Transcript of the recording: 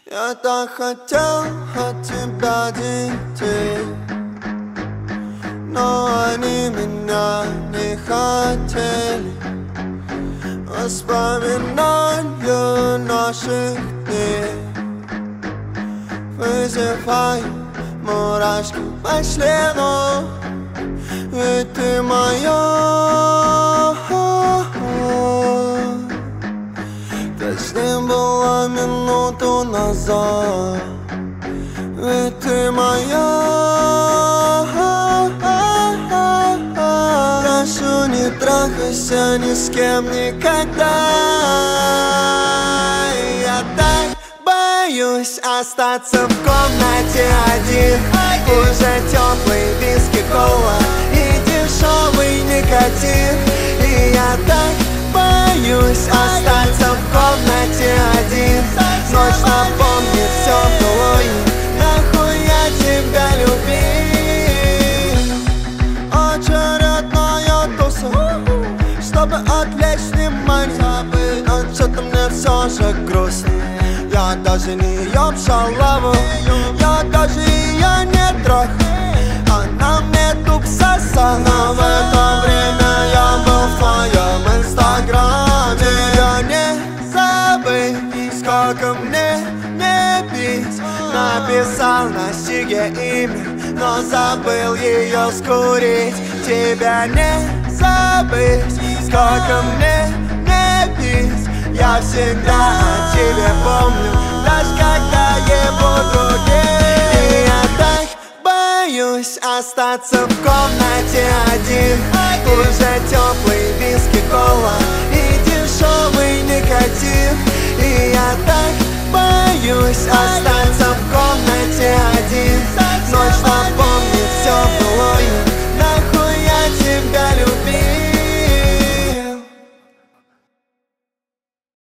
Я так хотел от тебя детей, но они меня не хотели. Воспоминания наших дней вызывают мурашки по члену. Ведь ты моя, точнее было минуту назад. Ведь ты моя, прошу, не трахайся ни с кем никогда. Я так боюсь остаться в комнате один. Уже теплый виски, кола и дешевый никотин. И я так боюсь остаться в комнате один. Ночь напомнит все былое, нахуй я тебя любил. Очередная туса, чтобы отвлечь внимание. Но что-то мне все же грустно. Я даже не ем шалаву, я даже ее не трахаю. Она мне туп сосала, но в это время я был в твоем инстаграме. Я не забыть, сколько мне не пить. Написал на сиге имя, но забыл ее скурить. Тебя не забыть, сколько мне не пить. Я всегда о тебе помню, даже когда ебу других. И я так боюсь остаться в комнате один. Уже теплый виски, кола и дешевый никотин. И я так боюсь остаться